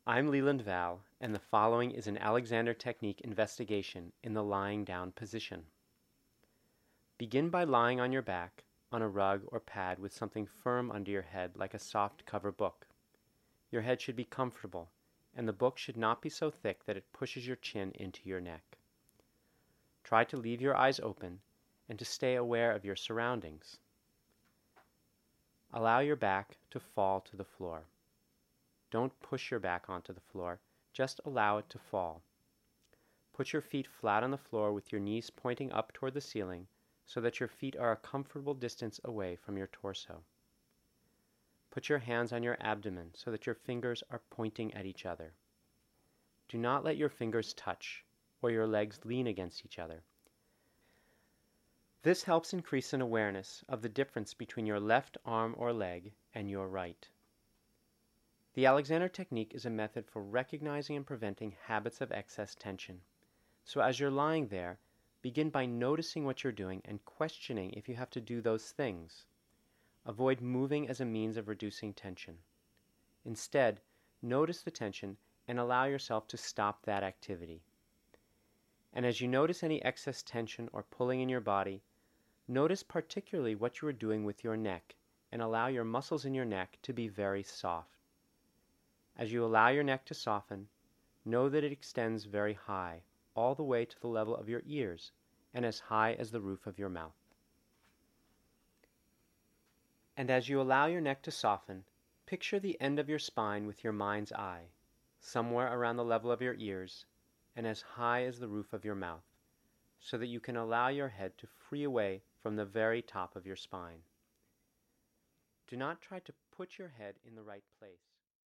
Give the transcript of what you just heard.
I'm Leland Val, and the following is an Alexander Technique investigation in the lying down position. Begin by lying on your back, on a rug or pad with something firm under your head like a soft cover book. Your head should be comfortable, and the book should not be so thick that it pushes your chin into your neck. Try to leave your eyes open and to stay aware of your surroundings. Allow your back to fall to the floor. Don't push your back onto the floor, just allow it to fall. Put your feet flat on the floor with your knees pointing up toward the ceiling so that your feet are a comfortable distance away from your torso. Put your hands on your abdomen so that your fingers are pointing at each other. Do not let your fingers touch or your legs lean against each other. This helps increase an awareness of the difference between your left arm or leg and your right. The Alexander Technique is a method for recognizing and preventing habits of excess tension. So as you're lying there, begin by noticing what you're doing and questioning if you have to do those things. Avoid moving as a means of reducing tension. Instead, notice the tension and allow yourself to stop that activity. And as you notice any excess tension or pulling in your body, notice particularly what you are doing with your neck and allow your muscles in your neck to be very soft. As you allow your neck to soften, know that it extends very high, all the way to the level of your ears, and as high as the roof of your mouth. And as you allow your neck to soften, picture the end of your spine with your mind's eye, somewhere around the level of your ears, and as high as the roof of your mouth, so that you can allow your head to free away from the very top of your spine. Do not try to put your head in the right place.